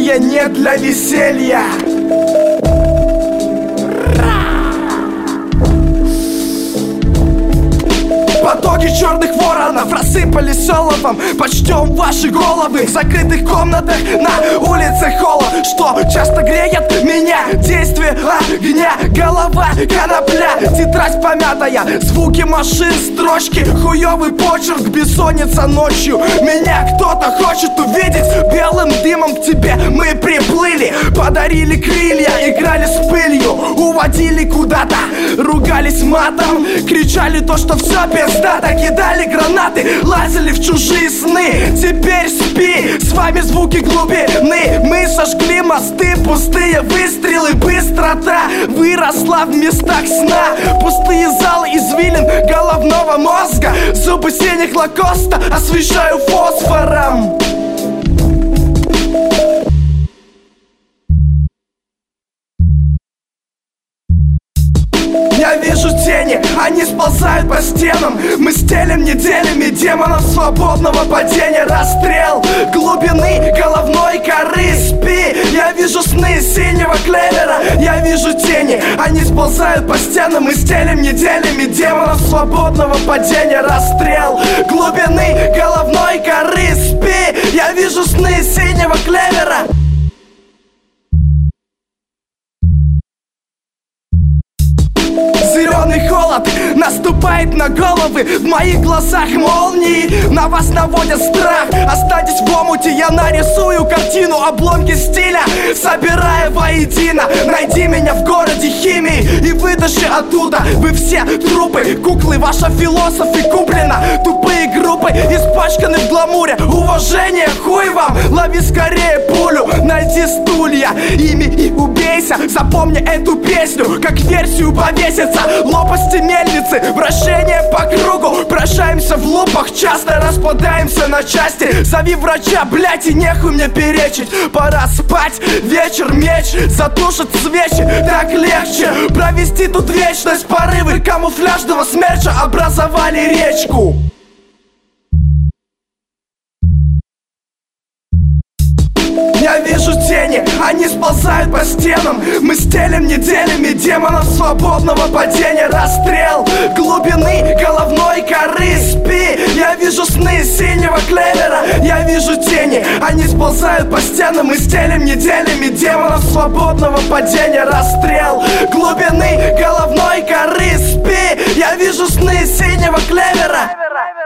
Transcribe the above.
Настроения нет для веселья. Потоки черных воронов рассыпались оловом. Почтем ваши головы в закрытых комнатах, на улице холод, что часто греет меня. Действие огня, голова конопля, тетрадь помятая, звуки машин, строчки, хуёвый почерк, бессонница ночью. Меня кто-то хочет увидеть белым дымом. К тебе мы приплыли, подарили крылья, играли с пылью, уводили куда-то, ругались матом, кричали то, что все пиздато, кидали гранаты, лазили в чужие сны. Теперь спи, с вами звуки глубины. Мы сожгли мосты, пустые выстрелы, быстрота выросла в местах сна. Пустые залы извилин головного мозга, зубы синих лакоста освещаю фосфором. Я вижу тени, они сползают по стенам. Мы стелим неделями демонов свободного падения. Расстрел глубины головной коры. Спи, я вижу сны синего клевера. Я вижу тени, они сползают по стенам. Мы стелим неделями демонов свободного падения. Расстрел глубины головной коры. Спи, я вижу сны синего клевера. Зеленый холод наступает на головы. В моих глазах молнии на вас наводят страх. Останьтесь в омуте, я нарисую картину, обломки стиля собирая воедино. Найди меня в городе химии и вытащи оттуда. Вы все трупы, куклы, ваша философия куплена. Тупые группы, испачканы в гламуре. Уважение, хуй вам, лови скорее пулю. Найди стулья, ими и убейся. Запомни эту песню, как версию повесится. Лопасти мельницы, вращение по кругу. Прощаемся в лупах, часто распадаемся на части. Зови врача, блять, и нехуй мне перечить. Пора спать, вечер, меч затушит свечи. Так легче провести тут вечность. Порывы камуфляжного смерча образовали речку. Я вижу тени, они сползают по стенам. Мы стелим неделями демонов свободного падения. Расстрел глубины головной коры. Спи, я вижу сны синего клевера. Я вижу тени, они сползают по стенам. Мы стелим неделями демонов свободного падения. Расстрел глубины головной коры. Спи, я вижу сны синего клевера.